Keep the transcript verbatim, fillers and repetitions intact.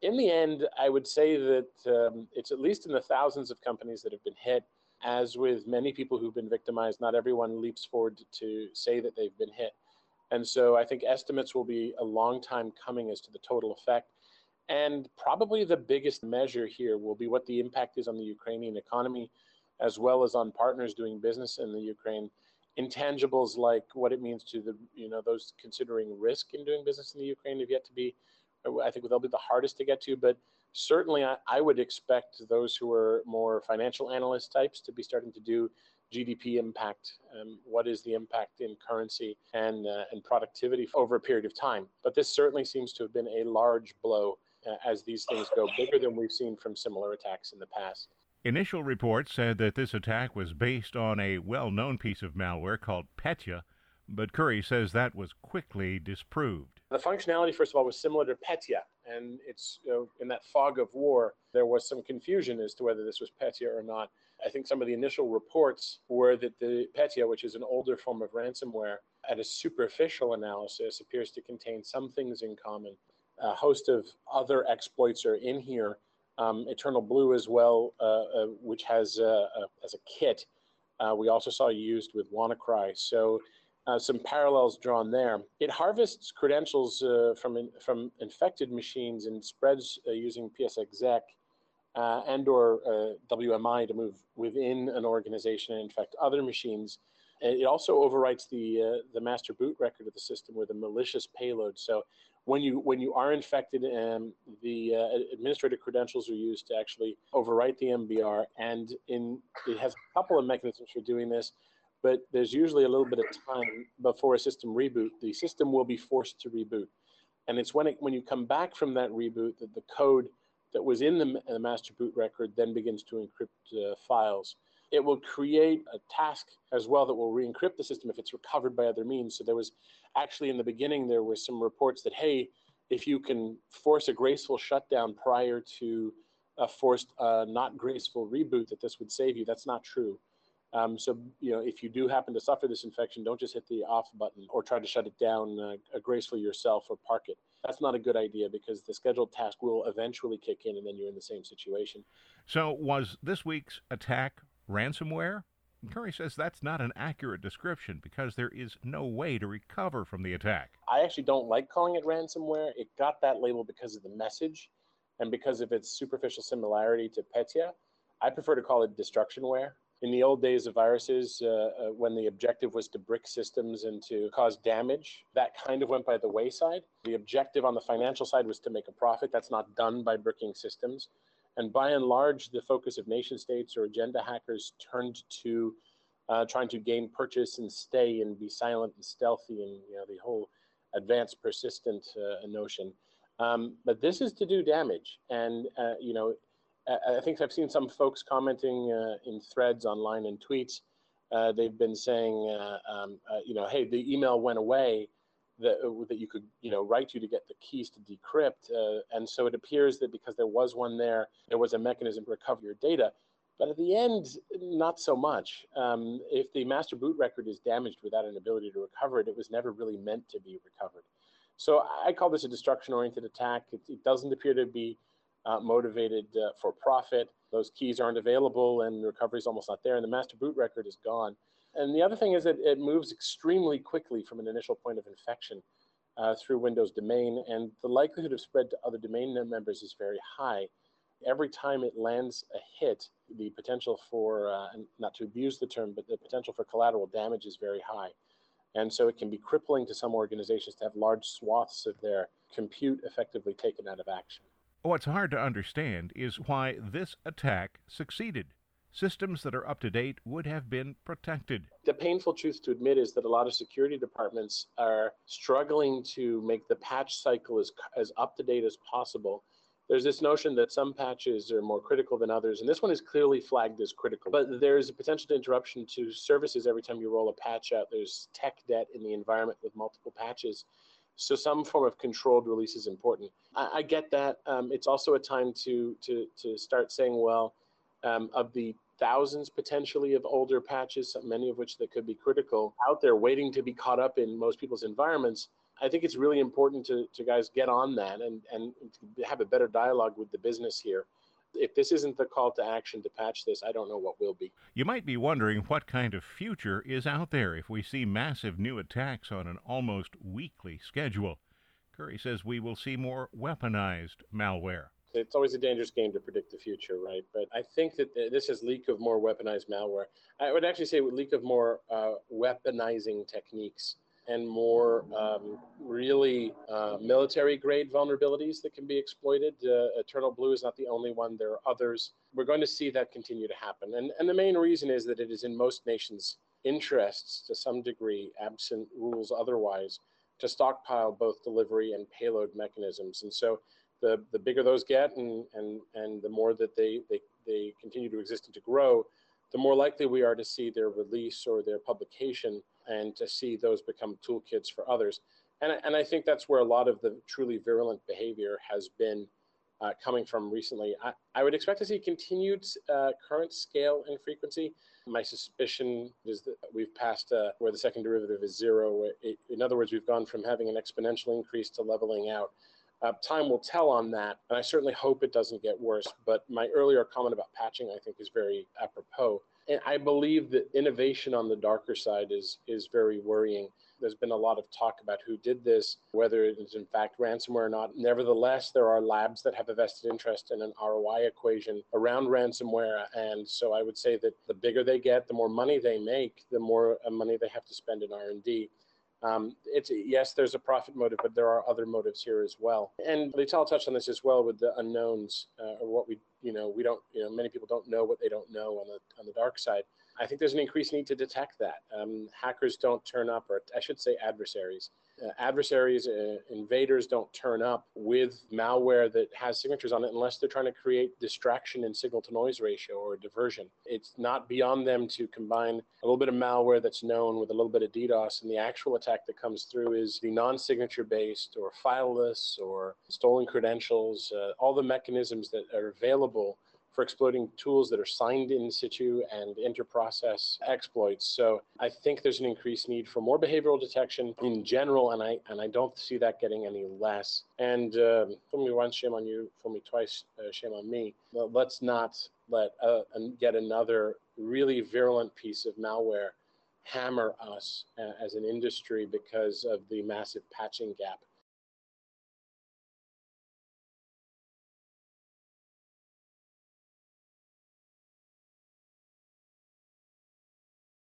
In the end, I would say that um, it's at least in the thousands of companies that have been hit. As with many people who've been victimized, not everyone leaps forward to say that they've been hit. And so I think estimates will be a long time coming as to the total effect. And probably the biggest measure here will be what the impact is on the Ukrainian economy, as well as on partners doing business in the Ukraine. Intangibles like what it means to the, you know, those considering risk in doing business in the Ukraine have yet to be, I think they'll be the hardest to get to. But certainly I, I would expect those who are more financial analyst types to be starting to do G D P impact. Um, what is the impact in currency and, uh, and productivity over a period of time? But this certainly seems to have been a large blow uh, as these things go bigger than we've seen from similar attacks in the past. Initial reports said that this attack was based on a well-known piece of malware called Petya, but Curry says that was quickly disproved. The functionality, first of all, was similar to Petya, and it's, you know, in that fog of war, there was some confusion as to whether this was Petya or not. I think some of the initial reports were that the Petya, which is an older form of ransomware, at a superficial analysis appears to contain some things in common. A host of other exploits are in here. Um, Eternal Blue as well, uh, uh, which has uh, uh, as a kit, uh, we also saw used with WannaCry. So uh, some parallels drawn there. It harvests credentials uh, from in, from infected machines and spreads uh, using P S exec uh, and or uh, W M I to move within an organization and infect other machines. It also overwrites the uh, the master boot record of the system with a malicious payload. So when you when you are infected, um, the uh, administrative credentials are used to actually overwrite the M B R, and in it has a couple of mechanisms for doing this, but there's usually a little bit of time before a system reboot. The system will be forced to reboot, and it's when it, when you come back from that reboot that the code that was in the, the master boot record then begins to encrypt uh, files. It will create a task as well that will re-encrypt the system if it's recovered by other means. So there was actually in the beginning, there were some reports that, hey, if you can force a graceful shutdown prior to a forced uh, not graceful reboot, that this would save you. That's not true. Um, so, you know, if you do happen to suffer this infection, don't just hit the off button or try to shut it down uh, gracefully yourself or park it. That's not a good idea because the scheduled task will eventually kick in and then you're in the same situation. So was this week's attack ransomware? Curry says that's not an accurate description because there is no way to recover from the attack. I actually don't like calling it ransomware. It got that label because of the message and because of its superficial similarity to Petya. I prefer to call it destructionware. In the old days of viruses, uh, uh, when the objective was to brick systems and to cause damage, that kind of went by the wayside. The objective on the financial side was to make a profit. That's not done by bricking systems. And by and large, the focus of nation states or agenda hackers turned to uh, trying to gain purchase and stay and be silent and stealthy and, you know, the whole advanced persistent uh, notion. Um, but this is to do damage. And, uh, you know, I think I've seen some folks commenting uh, in threads online and tweets. Uh, they've been saying, uh, um, uh, you know, hey, the email went away that uh, that you could, you know, write to to get the keys to decrypt. Uh, and so it appears that because there was one there, there was a mechanism to recover your data. But at the end, not so much. Um, if the master boot record is damaged without an ability to recover it, it was never really meant to be recovered. So I call this a destruction-oriented attack. It, it doesn't appear to be Uh, motivated uh, for profit. Those keys aren't available and recovery is almost not there, and the master boot record is gone. And the other thing is that it moves extremely quickly from an initial point of infection uh, through Windows domain, and the likelihood of spread to other domain members is very high. Every time it lands a hit, the potential for, uh, not to abuse the term, but the potential for collateral damage is very high. And so it can be crippling to some organizations to have large swaths of their compute effectively taken out of action. What's hard to understand is why this attack succeeded. Systems that are up to date would have been protected. The painful truth to admit is that a lot of security departments are struggling to make the patch cycle as, as up to date as possible. There's this notion that some patches are more critical than others, and this one is clearly flagged as critical. But there's a potential to interruption to services every time you roll a patch out. There's tech debt in the environment with multiple patches. So some form of controlled release is important. I, I get that. Um, it's also a time to to to start saying, well, um, of the thousands potentially of older patches, many of which that could be critical, out there waiting to be caught up in most people's environments, I think it's really important to, to guys get on that and, and have a better dialogue with the business here. If this isn't the call to action to patch this, I don't know what will be. You might be wondering what kind of future is out there if we see massive new attacks on an almost weekly schedule. Curry says we will see more weaponized malware. It's always a dangerous game to predict the future, right? But I think that this is leak of more weaponized malware. I would actually say leak of more uh, weaponizing techniques and more um, really uh, military-grade vulnerabilities that can be exploited. Uh, Eternal Blue is not the only one. There are others. We're going to see that continue to happen. And, and the main reason is that it is in most nations' interests, to some degree, absent rules otherwise, to stockpile both delivery and payload mechanisms. And so the, the bigger those get and, and, and the more that they, they, they continue to exist and to grow, the more likely we are to see their release or their publication and to see those become toolkits for others. And, and I think that's where a lot of the truly virulent behavior has been uh, coming from recently. I, I would expect to see continued uh, current scale and frequency. My suspicion is that we've passed uh, where the second derivative is zero. It, in other words, we've gone from having an exponential increase to leveling out. Uh, time will tell on that, and I certainly hope it doesn't get worse. But my earlier comment about patching, I think, is very apropos. And I believe that innovation on the darker side is is very worrying. There's been a lot of talk about who did this, whether it is in fact ransomware or not. Nevertheless, there are labs that have a vested interest in an R O I equation around ransomware. And so I would say that the bigger they get, the more money they make, the more money they have to spend in R and D. Um, it's yes, there's a profit motive, but there are other motives here as well. And Lital touched on this as well with the unknowns, uh, or what we, you know, we don't, you know, many people don't know what they don't know on the on the dark side. I think there's an increased need to detect that. Um, hackers don't turn up, or I should say adversaries. Uh, adversaries, uh, invaders don't turn up with malware that has signatures on it unless they're trying to create distraction in signal-to-noise ratio or diversion. It's not beyond them to combine a little bit of malware that's known with a little bit of DDoS, and the actual attack that comes through is the non-signature-based or fileless or stolen credentials, uh, all the mechanisms that are available for exploiting tools that are signed in situ and inter-process exploits. So I think there's an increased need for more behavioral detection in general, and I and I don't see that getting any less. And uh, fool me once, shame on you. Fool me twice, uh, shame on me. Well, let's not let uh, get another really virulent piece of malware hammer us uh, as an industry because of the massive patching gap